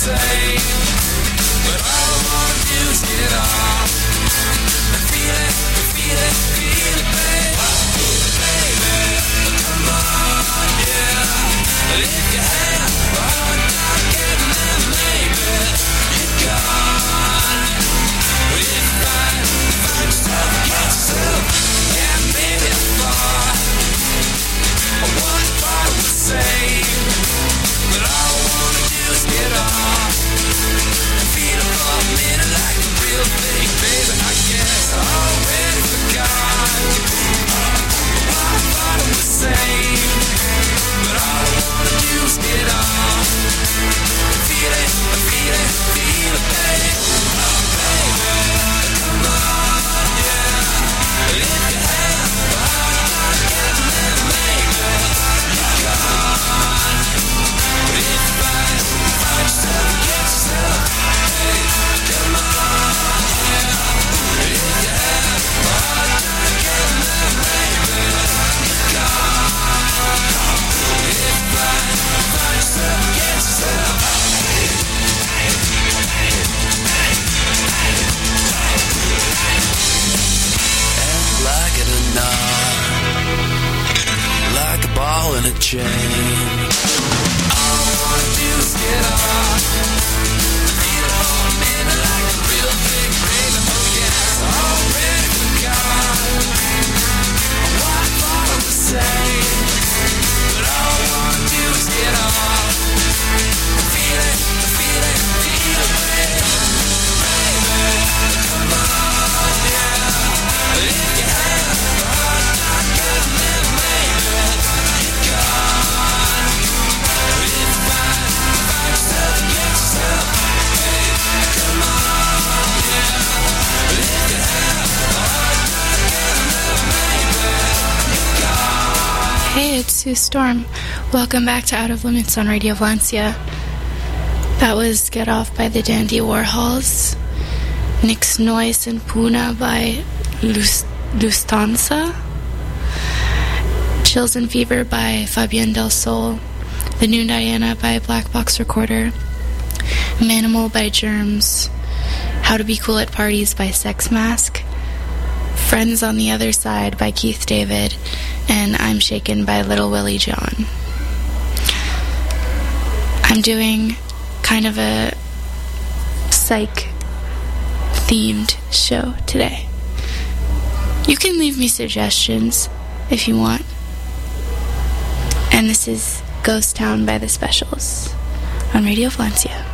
same. But all I wanna do is get off and feel it, babe. Baby, come on, yeah. If you have a hard time getting there, maybe you're gone. If I find yourself, get yourself, yeah, maybe I thought one part was same. But all I wanna do is get off and feel it for a minute like a real thing, baby. I guess I already forgot why I thought it was same. But all I wanna do is get off and feel it, baby. Oh, baby, come on, yeah. If you have a hard time getting there, maybe you're gone. But if I find yourself, get yourself, hey, come on, yeah. If you have a hard time getting there, maybe you're gone. If I find yourself, get yourself, and like it or not, like a ball in a chain. All I wanna do is get off, feel it for a minute like a real big baby. Oh yes, I already forgot what I thought I was saying. But all I wanna do is get off, feel it, baby. Come on, yeah. If you have a hard time getting there, maybe you're gone. If I find yourself, get yourself, hey, come on, yeah. If you have a hard time getting there, maybe you're gone. Hey, it's Sue Storm. Welcome back to Out of Limits on Radio Valencia. That was Get Off by the Dandy Warhols, Nix Noise and Puna by Lustanza, Chills and Fever by Fabian Del Sol, The New Diana by Black Box Recorder, Manimal by Germs, How to Be Cool at Parties by Sex Mask, Friends on the Other Side by Keith David, and I'm Shaken by Little Willie John. I'm doing kind of a psych-themed show today. You can leave me suggestions if you want. And this is Ghost Town by The Specials on Radio Valencia.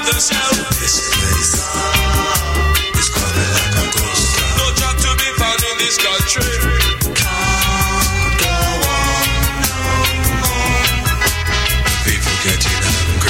the south. This place is coming like a ghost town. No job to be found in this country. Can't go on no more. People getting angry.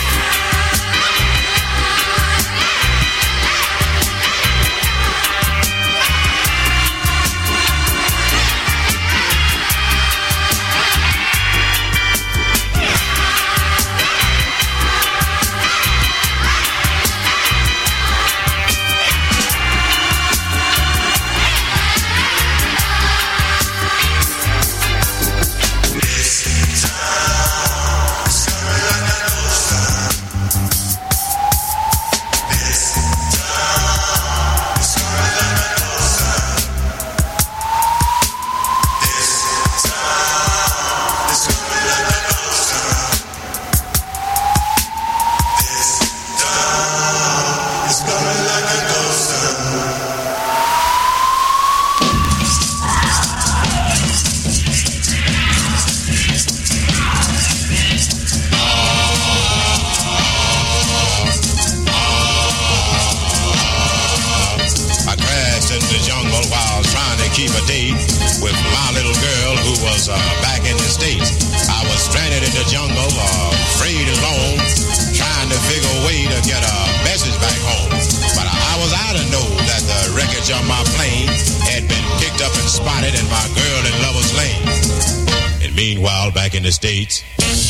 States.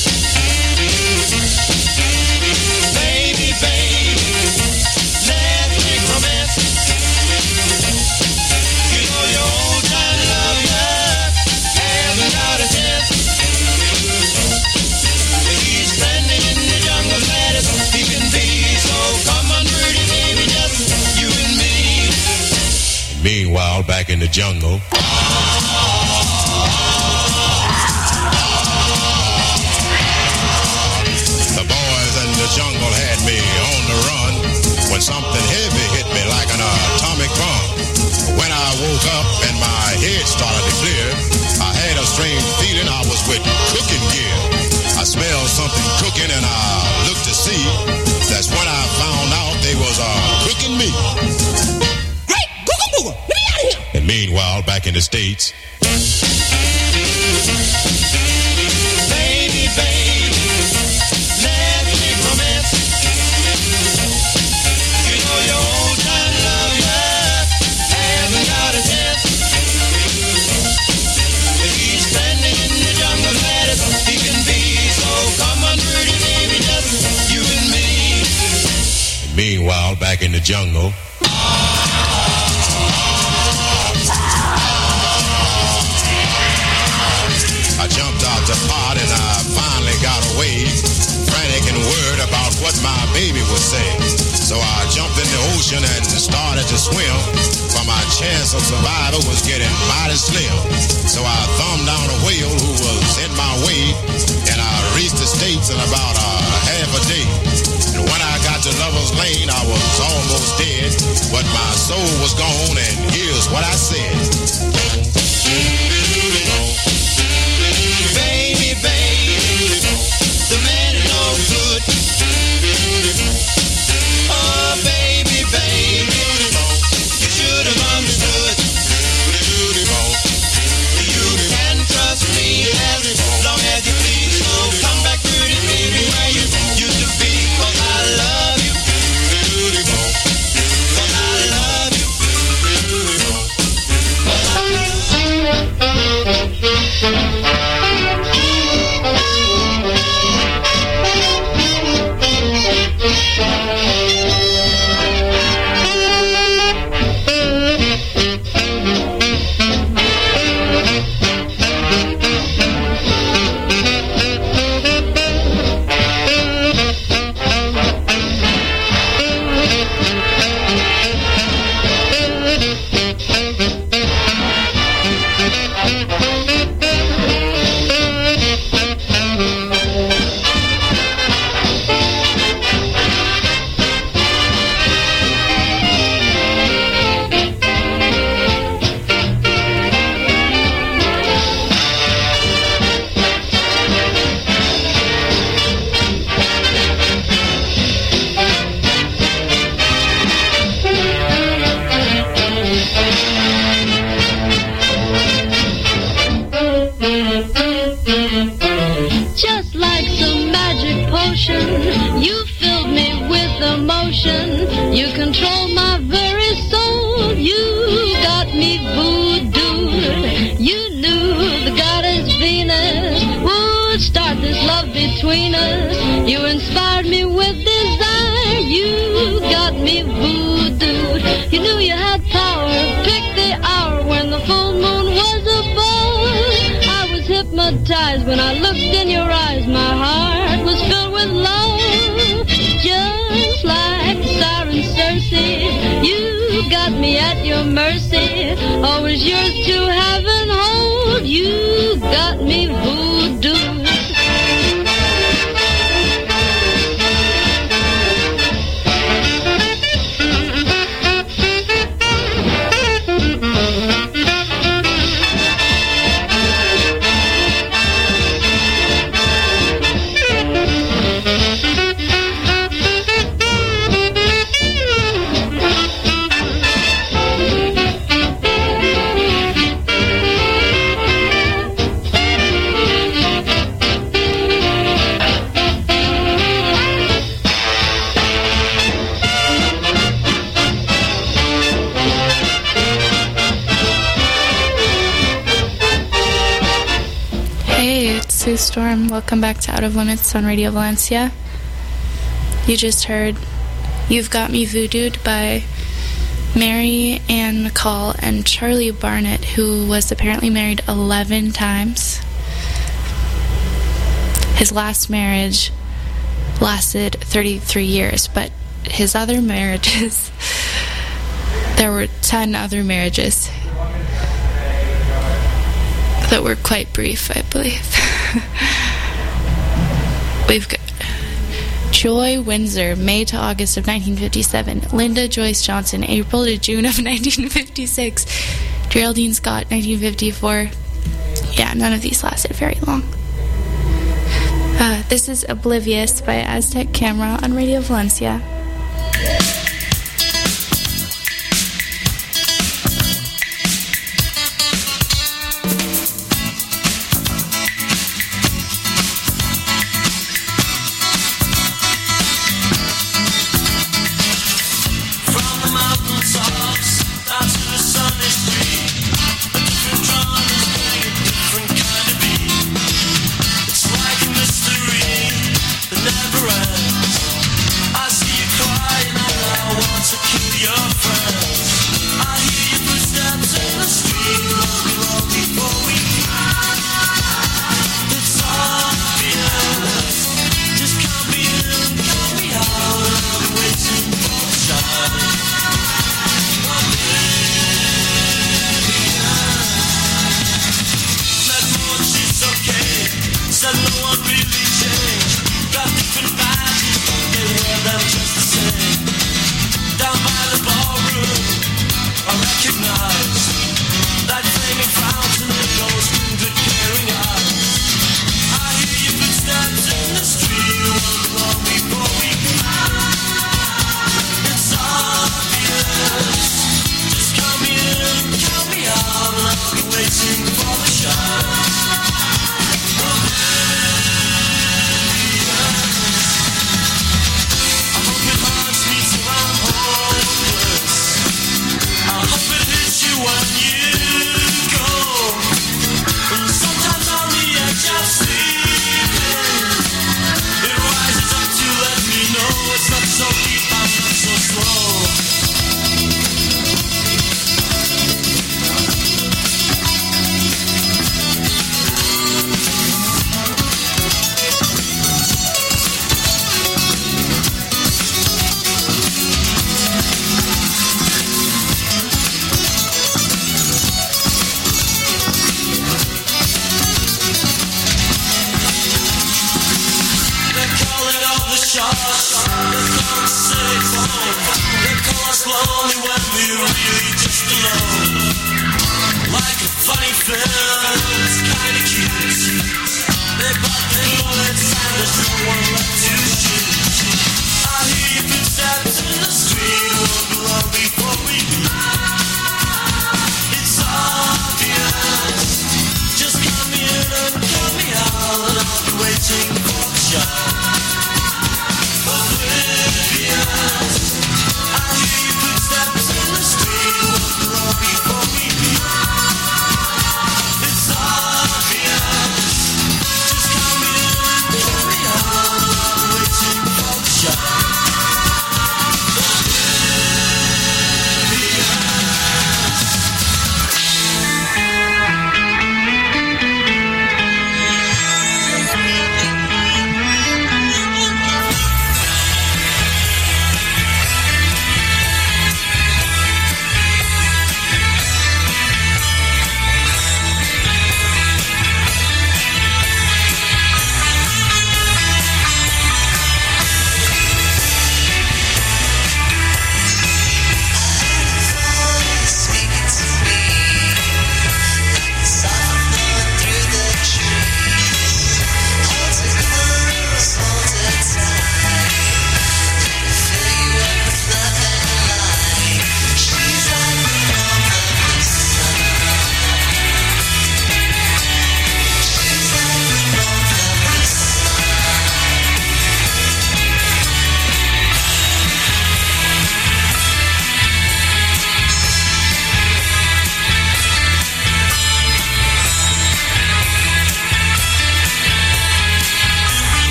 Baby, baby, let's make romance. You know your old time lover hasn't got a chance. He's standing in the jungle mad as he can be. So come on, pretty baby, just you and me. Meanwhile, back in the jungle. Jungle had me on the run when something heavy hit me like an atomic bomb. When I woke up and my head started to clear, I had a strange feeling I was with cooking gear. I smelled something cooking and I looked to see. That's when I found out they was cooking me. Great! Googa booga! Let me out of here! And meanwhile, back in the States. Baby, baby. Meanwhile, back in the jungle. I jumped out the pot and I finally got away, frantic and worried about what my baby would say. So I jumped in the ocean and started to swim, for my chance of survival was getting mighty slim. So I thumbed down a whale who was in my way, and I reached the States in about half a day. And when I got to Lover's Lane, I was almost dead, but my soul was gone, and here's what I said. Baby, baby, the man is no good. Oh, baby, baby, you should have understood. You can trust me as long as you please. So come back, pretty baby, where you used to be. 'Cause I love you. 'Cause I love you. 'Cause I the motion. You control my very soul. You got me voodooed. You knew the goddess Venus would start this love between us. You inspired me with desire. You got me voodooed. You knew you had power. Pick the hour when the full moon was above. I was hypnotized when I looked in your eyes. My heart was filled with love. Just like the siren Circe, you got me at your mercy. Always yours to have and hold. You got me voodoo. Sue Storm. Welcome back to Out of Limits on Radio Valencia. You just heard You've Got Me Voodooed by Mary Ann McCall and Charlie Barnett, who was apparently married 11 times. His last marriage lasted 33 years, but his other marriages, there were 10 other marriages that were quite brief, I believe. We've got Joy Windsor, May to August of 1957. Linda Joyce Johnson, April to June of 1956. Geraldine Scott, 1954. Yeah, none of these lasted very long. This is Oblivious by Aztec Camera on Radio Valencia. Never ends. I see you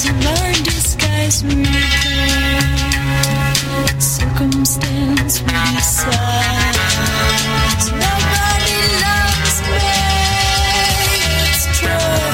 Cause of our disguise we bear, circumstance we decide. Nobody loves me, it's true.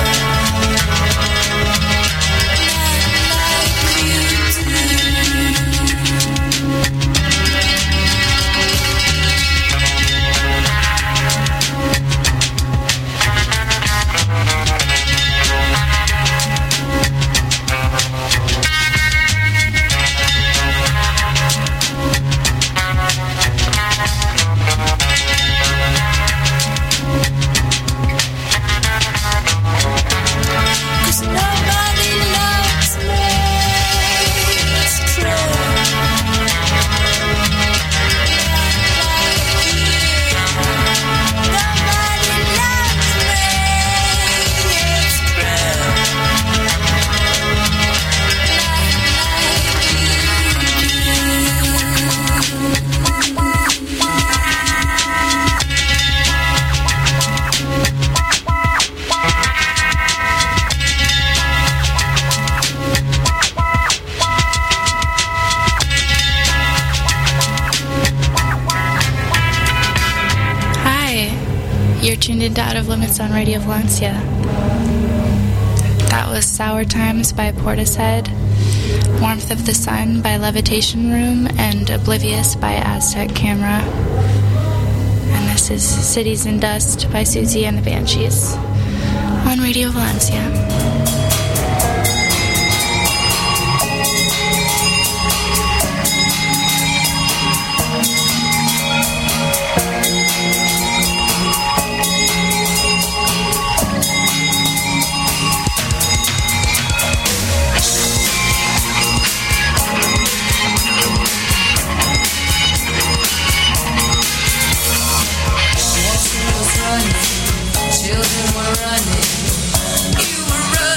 Tuned into Out of Limits on Radio Valencia. That was Sour Times by Portishead, Warmth of the Sun by Levitation Room, and Oblivious by Aztec Camera. And this is Cities in Dust by Susie and the Banshees on Radio Valencia. Children were running, you were running.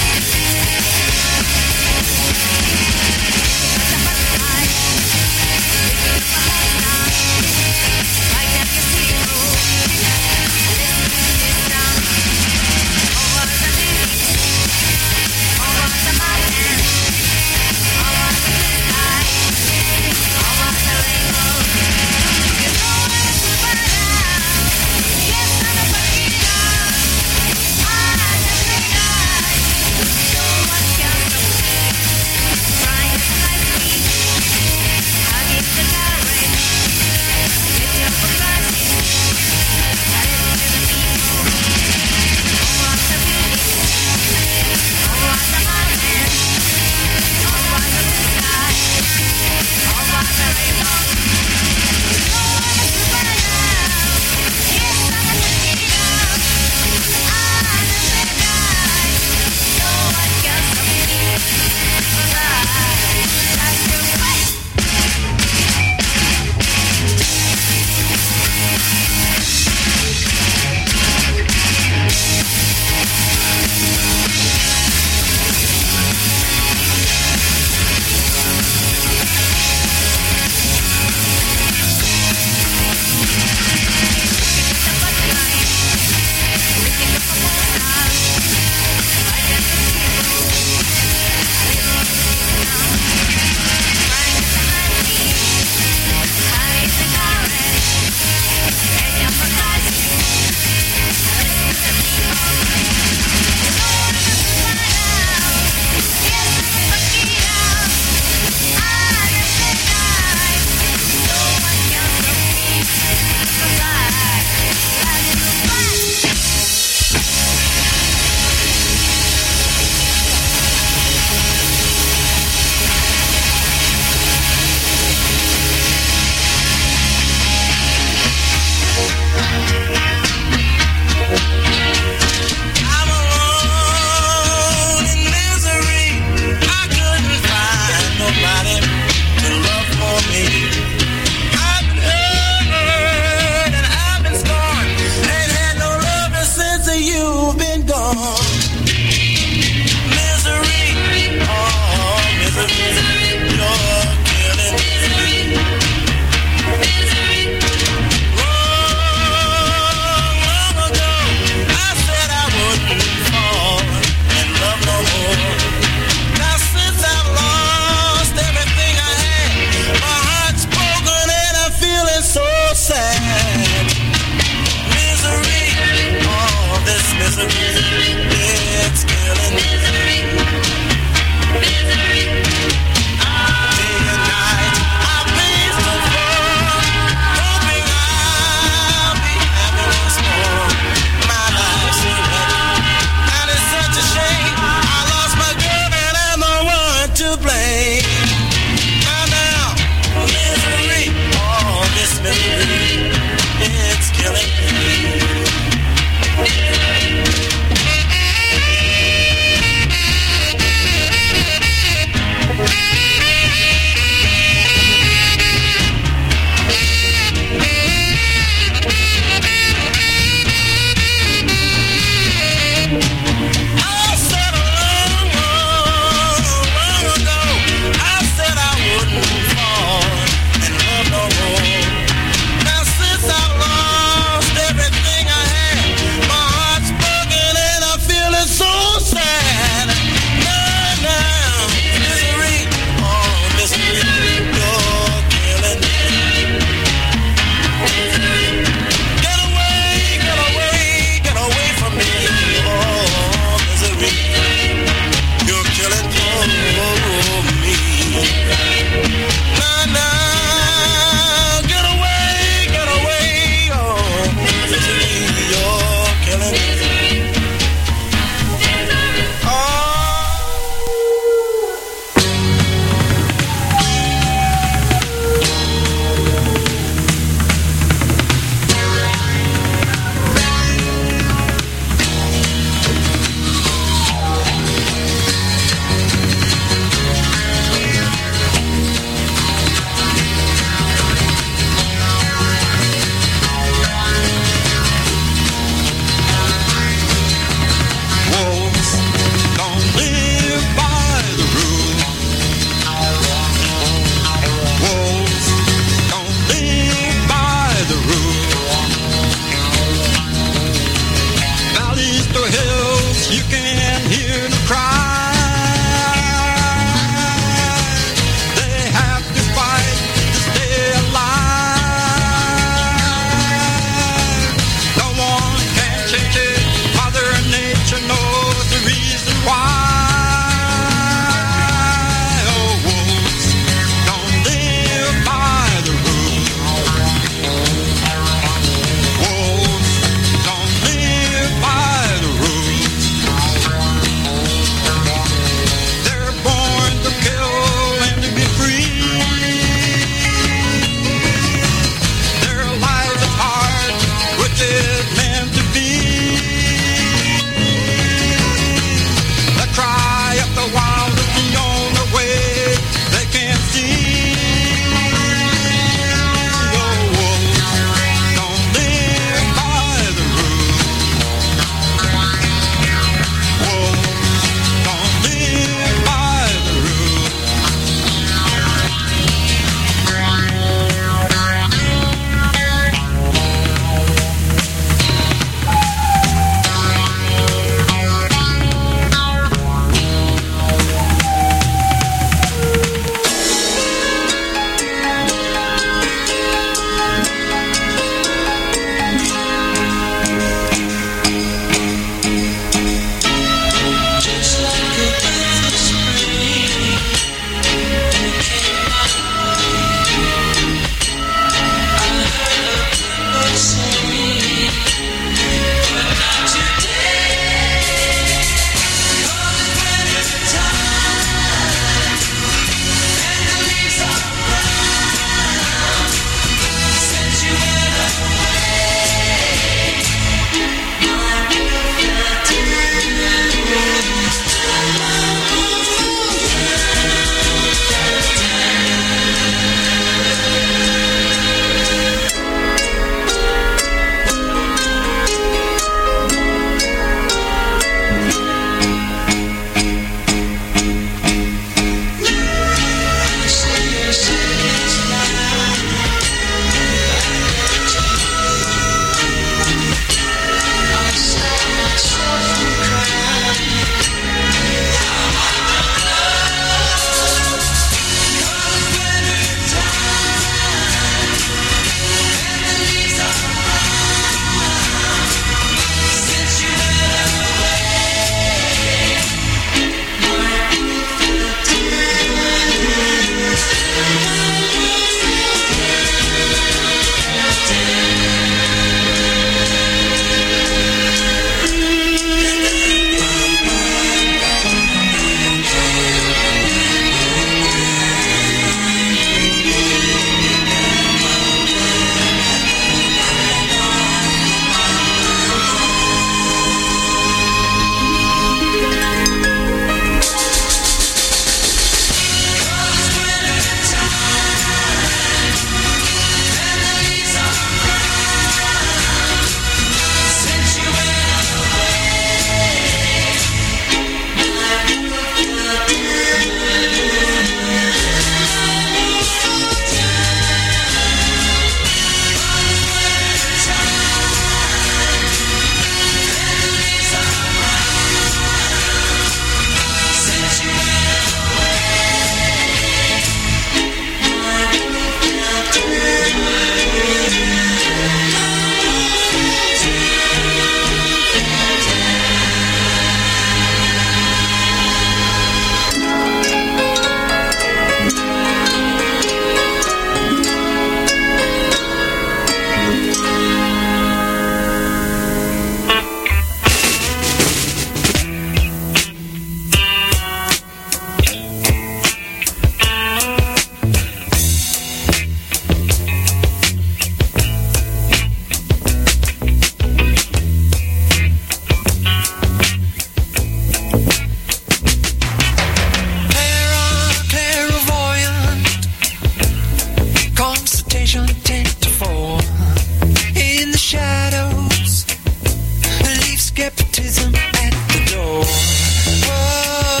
skepticism at the door. Whoa.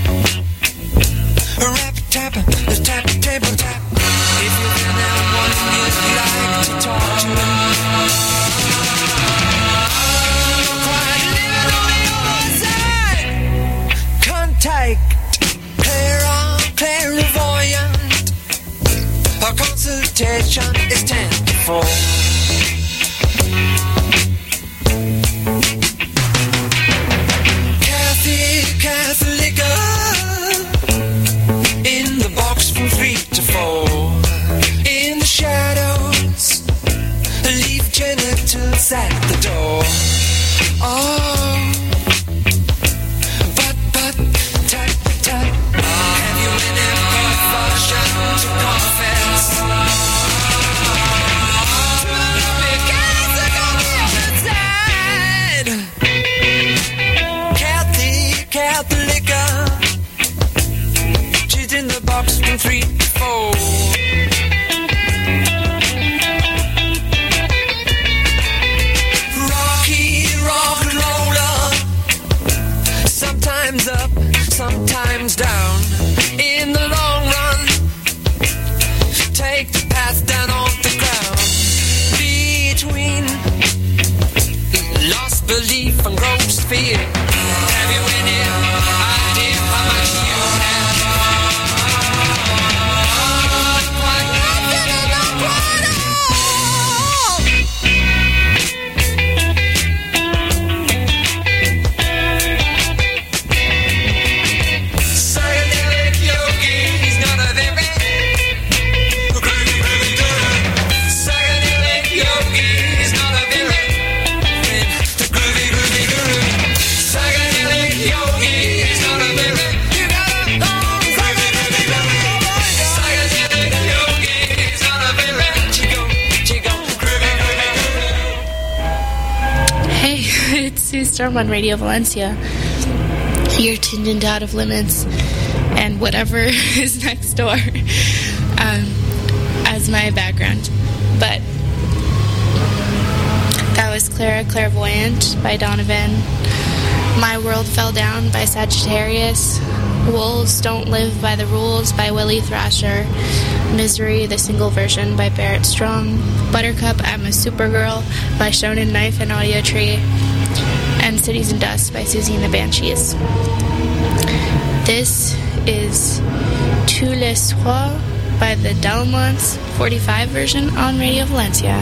A rap tap, a tap table tap. If you find out what you'd like to talk to him. Quite living on your side. Contact, clairvoyant. Our consultation is 10 to 4. Catholica in the box from 3 to 4. In the shadows, leave genitals at the door. Oh, but, tut, tut. Have you any confession to confess? Because I got the other side. Catholica, she's in the box from 3 to 4. Rock and roller, sometimes up, sometimes down. In the long run, take the path down on the ground. Between lost belief and gross fear. Have you any idea how much you have? Quite nothing in the quite Psychedelic yogi, he's not a very Psychedelic yogi, he's not a very the groovy guru. Psychedelic yogi, he's not a very you gotta Psychedelic yogi, he's not a very chico, groovy. Hey, it's Sue Storm on Radio Valencia. You're tuned into Out of Limits and whatever is next door as my background. But that was Clara Clairvoyant by Donovan. My World Fell Down by Sagittarius. Wolves Don't Live by the Rules by Willie Thrasher. Misery, the single version by Barrett Strong. Buttercup, I'm a Supergirl by Shonen Knife and Audio Tree. And Cities and Dust by Susie and the Banshees. This is Tous les Soirs by the Delmonts 45 version on Radio Valencia.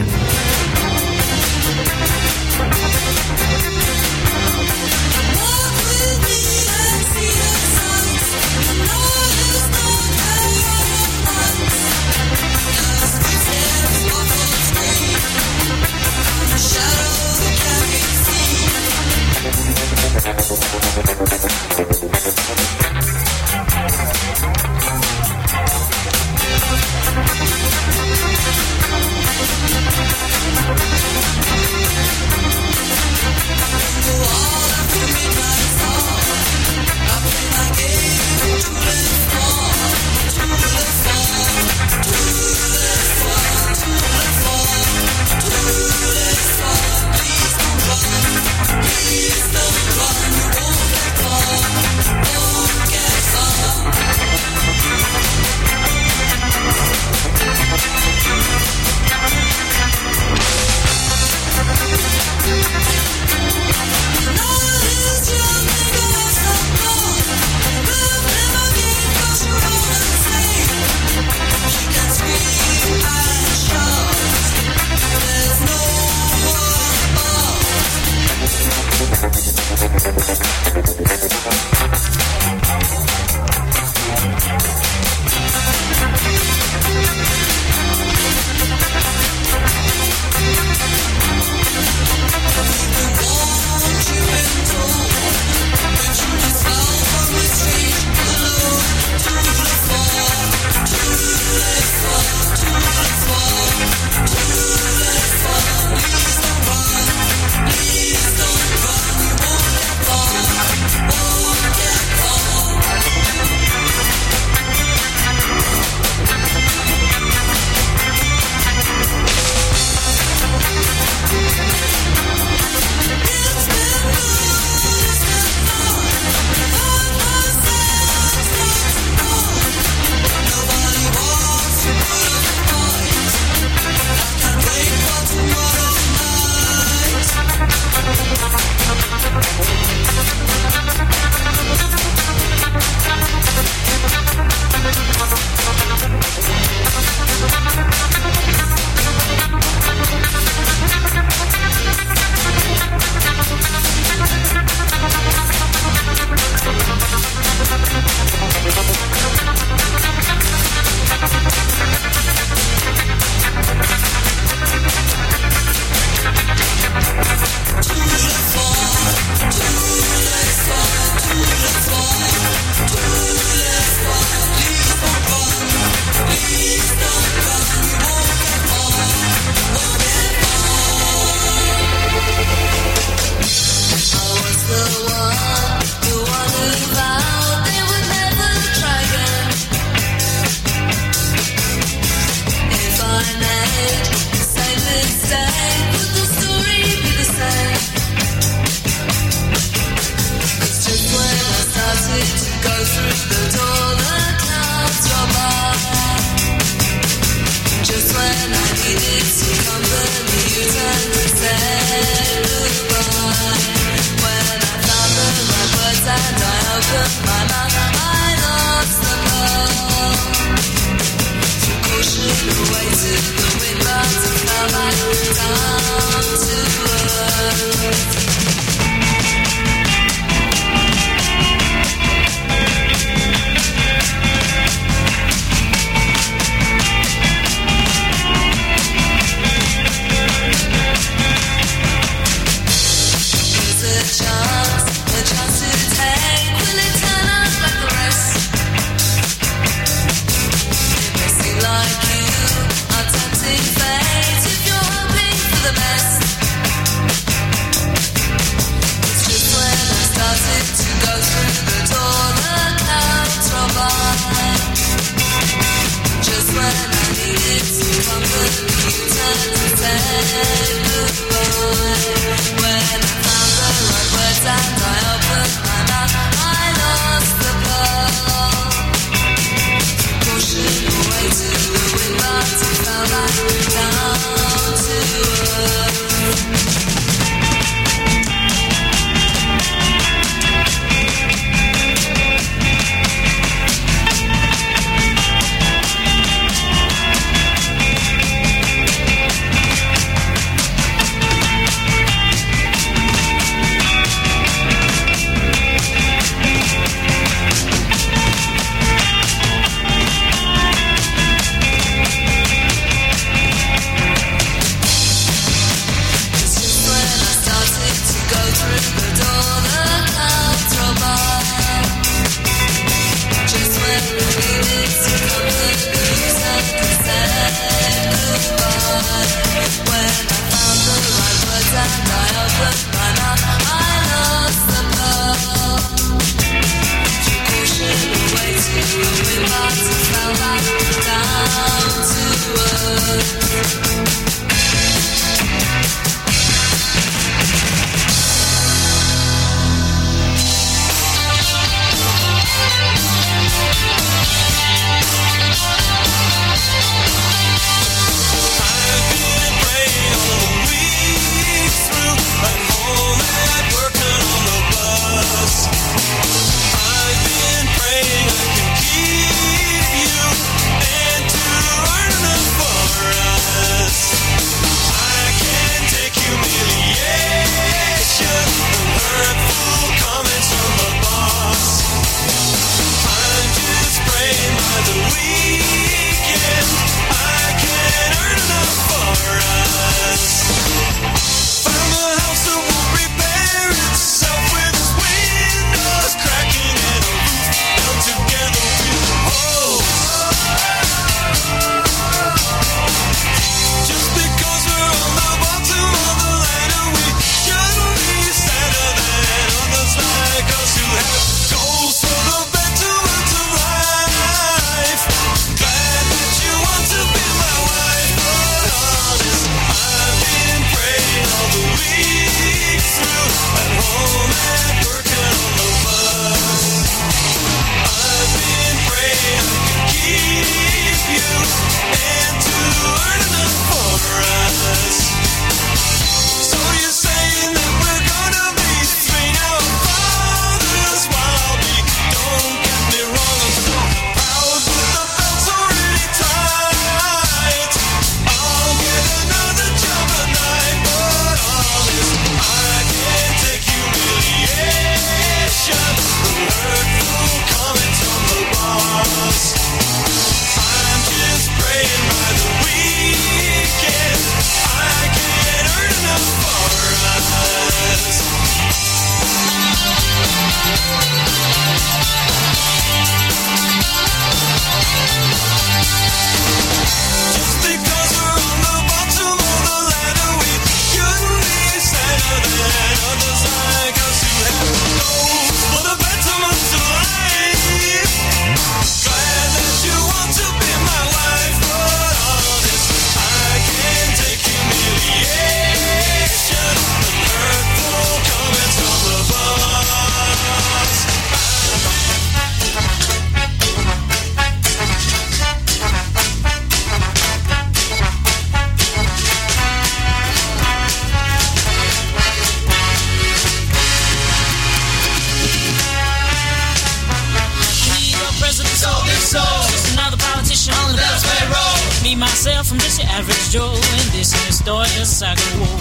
myself, I'm just your average Joe, and this is the story of Saga. Whoa,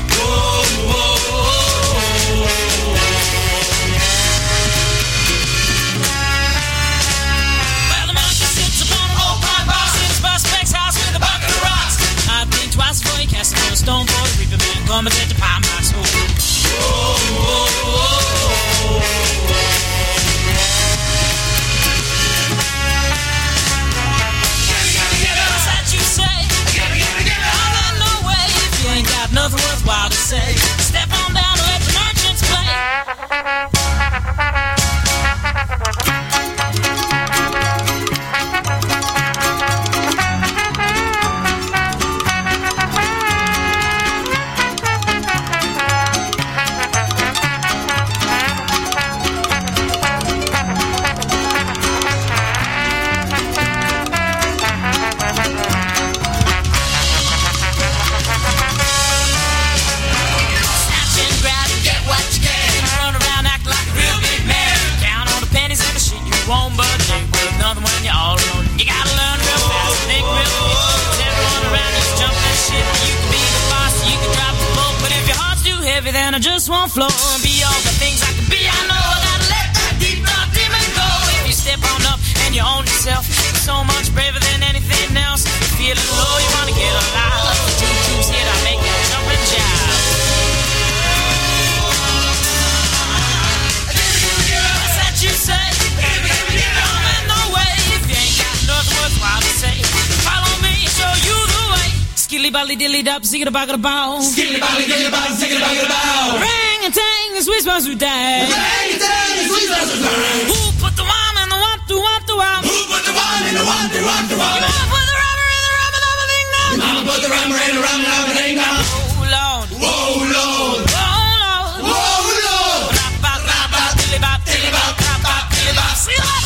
whoa, whoa, well, the monkey sits upon an old pine box in his Specs house with a bucket of rocks. I think twice before he cast a stone for the reaper man, come and take the pine box home. Whoa, whoa, whoa. Nothing worthwhile to say. Step on down and let the I just won't flow and be all the things I can be. I know I gotta let that deep dark demon go. If you step on up and you own yourself, you're so much braver than anything else. You feel it low, you wanna get alive. Two tubes hit, I make that jump and jive. What's that you say? I'm in no way if you ain't got nothing worthwhile to say. Follow me, show you the way. Skilly bally dilly dop, zigga bag a bow. Skilly bally dilly bop, zigga bag a bow. Ring and tang, the Swiss ones who die. Ring and tang, the Swiss ones who die. Who put the one in the one to one to one? Who put the one in the one to one to one? Your mama put the rubber in the rubber dubber ding dong. Your mama put the rubber in the rubber dubber ding dong. Oh Lord, whoa Lord, oh Lord, whoa Lord. Rap bop, dilly bop, dilly bop, rap bop, dilly bop. See what?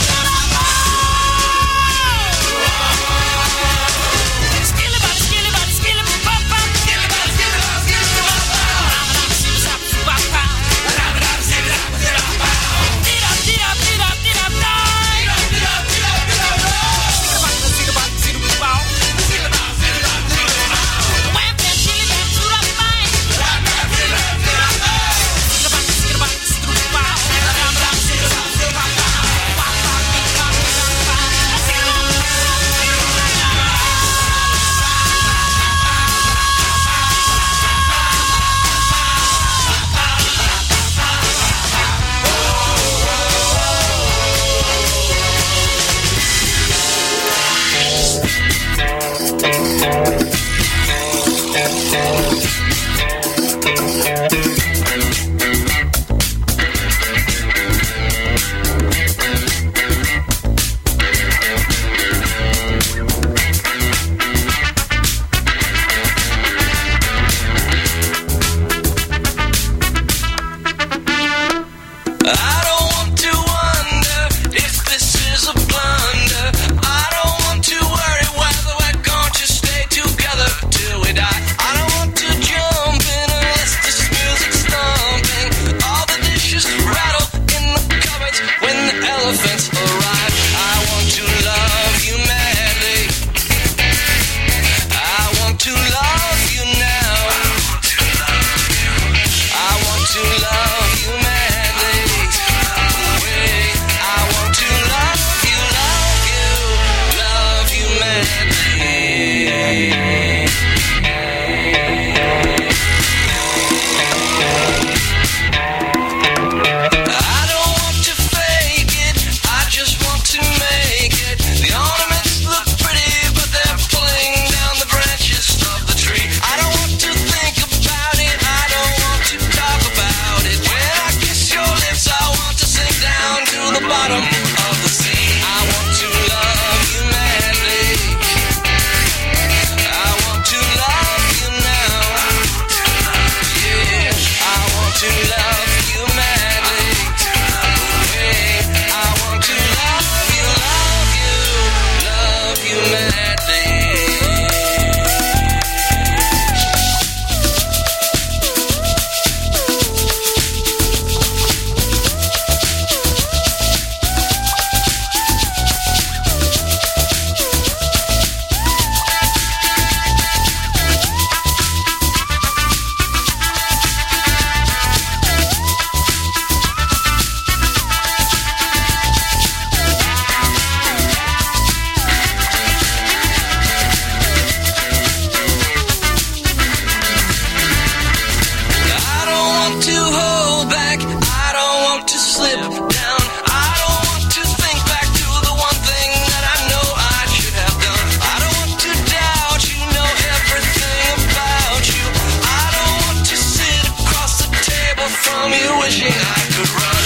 wishing I could run.